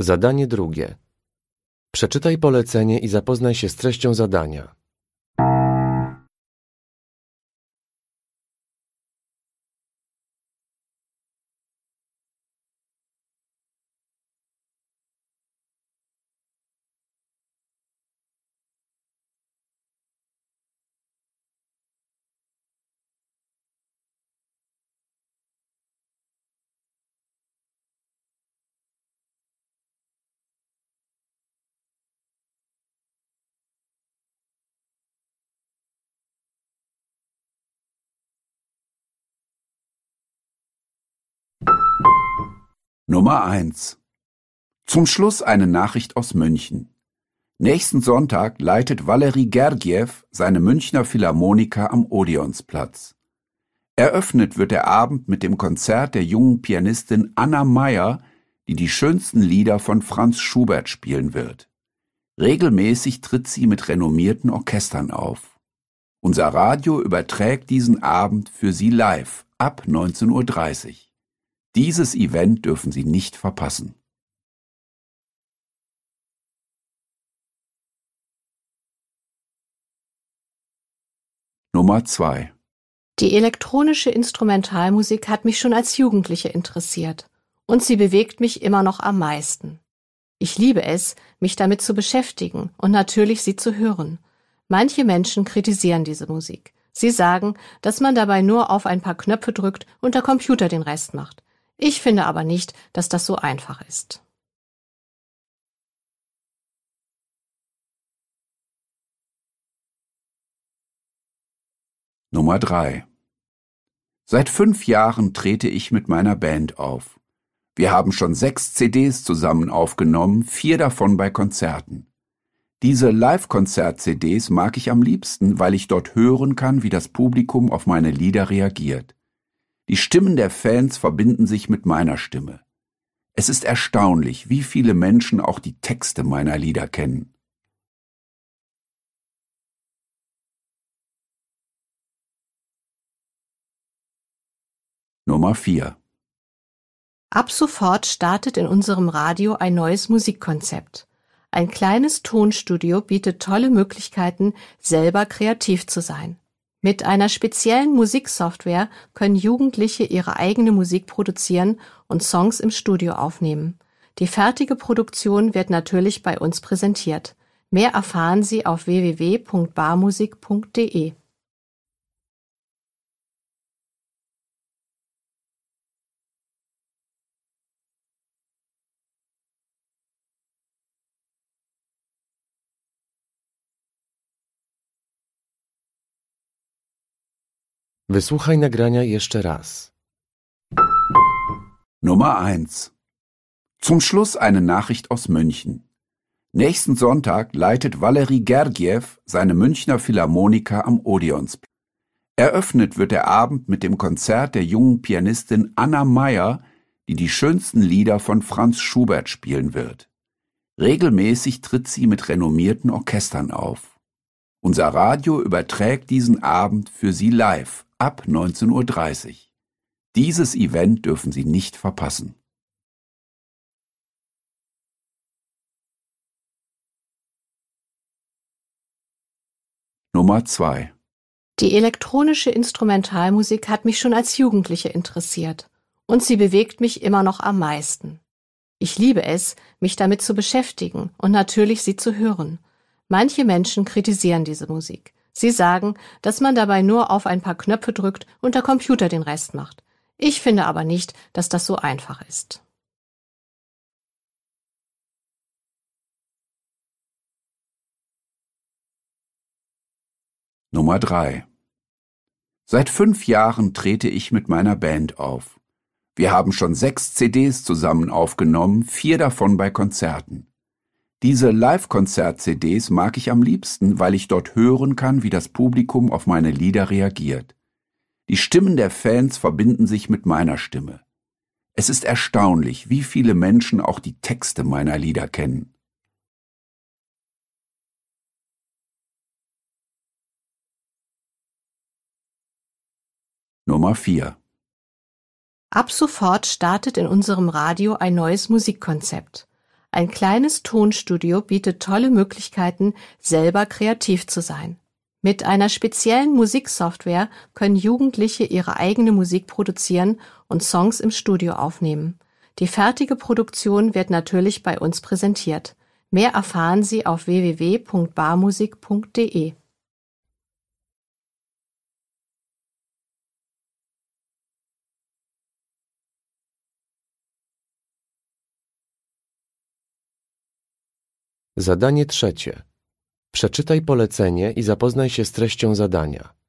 Zadanie drugie. Przeczytaj polecenie i zapoznaj się z treścią zadania. Nummer 1. Zum Schluss eine Nachricht aus München. Nächsten Sonntag leitet Valery Gergiew seine Münchner Philharmoniker am Odeonsplatz. Eröffnet wird der Abend mit dem Konzert der jungen Pianistin Anna Meyer, die die schönsten Lieder von Franz Schubert spielen wird. Regelmäßig tritt sie mit renommierten Orchestern auf. Unser Radio überträgt diesen Abend für Sie live ab 19:30 Uhr. Dieses Event dürfen Sie nicht verpassen. Nummer 2. Die elektronische Instrumentalmusik hat mich schon als Jugendliche interessiert und sie bewegt mich immer noch am meisten. Ich liebe es, mich damit zu beschäftigen und natürlich sie zu hören. Manche Menschen kritisieren diese Musik. Sie sagen, dass man dabei nur auf ein paar Knöpfe drückt und der Computer den Rest macht. Ich finde aber nicht, dass das so einfach ist. Nummer 3. Seit 5 Jahren trete ich mit meiner Band auf. Wir haben schon 6 CDs zusammen aufgenommen, 4 davon bei Konzerten. Diese Live-Konzert-CDs mag ich am liebsten, weil ich dort hören kann, wie das Publikum auf meine Lieder reagiert. Die Stimmen der Fans verbinden sich mit meiner Stimme. Es ist erstaunlich, wie viele Menschen auch die Texte meiner Lieder kennen. Nummer 4. Ab sofort startet in unserem Radio ein neues Musikkonzept. Ein kleines Tonstudio bietet tolle Möglichkeiten, selber kreativ zu sein. Mit einer speziellen Musiksoftware können Jugendliche ihre eigene Musik produzieren und Songs im Studio aufnehmen. Die fertige Produktion wird natürlich bei uns präsentiert. Mehr erfahren Sie auf www.barmusik.de. Wysłuchaj nagrania jeszcze raz. Nummer 1. Zum Schluss eine Nachricht aus München. Nächsten Sonntag leitet Valery Gergiew seine Münchner Philharmoniker am Odeonsplatz. Eröffnet wird der Abend mit dem Konzert der jungen Pianistin Anna Meyer, die die schönsten Lieder von Franz Schubert spielen wird. Regelmäßig tritt sie mit renommierten Orchestern auf. Unser Radio überträgt diesen Abend für Sie live ab 19:30 Uhr. Dieses Event dürfen Sie nicht verpassen. Nummer 2. Die elektronische Instrumentalmusik hat mich schon als Jugendliche interessiert und sie bewegt mich immer noch am meisten. Ich liebe es, mich damit zu beschäftigen und natürlich sie zu hören. Manche Menschen kritisieren diese Musik. Sie sagen, dass man dabei nur auf ein paar Knöpfe drückt und der Computer den Rest macht. Ich finde aber nicht, dass das so einfach ist. Nummer 3. Seit 5 Jahren trete ich mit meiner Band auf. Wir haben schon 6 CDs zusammen aufgenommen, 4 davon bei Konzerten. Diese Live-Konzert-CDs mag ich am liebsten, weil ich dort hören kann, wie das Publikum auf meine Lieder reagiert. Die Stimmen der Fans verbinden sich mit meiner Stimme. Es ist erstaunlich, wie viele Menschen auch die Texte meiner Lieder kennen. Nummer 4. Ab sofort startet in unserem Radio ein neues Musikkonzept. Ein kleines Tonstudio bietet tolle Möglichkeiten, selber kreativ zu sein. Mit einer speziellen Musiksoftware können Jugendliche ihre eigene Musik produzieren und Songs im Studio aufnehmen. Die fertige Produktion wird natürlich bei uns präsentiert. Mehr erfahren Sie auf www.barmusik.de. Zadanie trzecie. Przeczytaj polecenie i zapoznaj się z treścią zadania.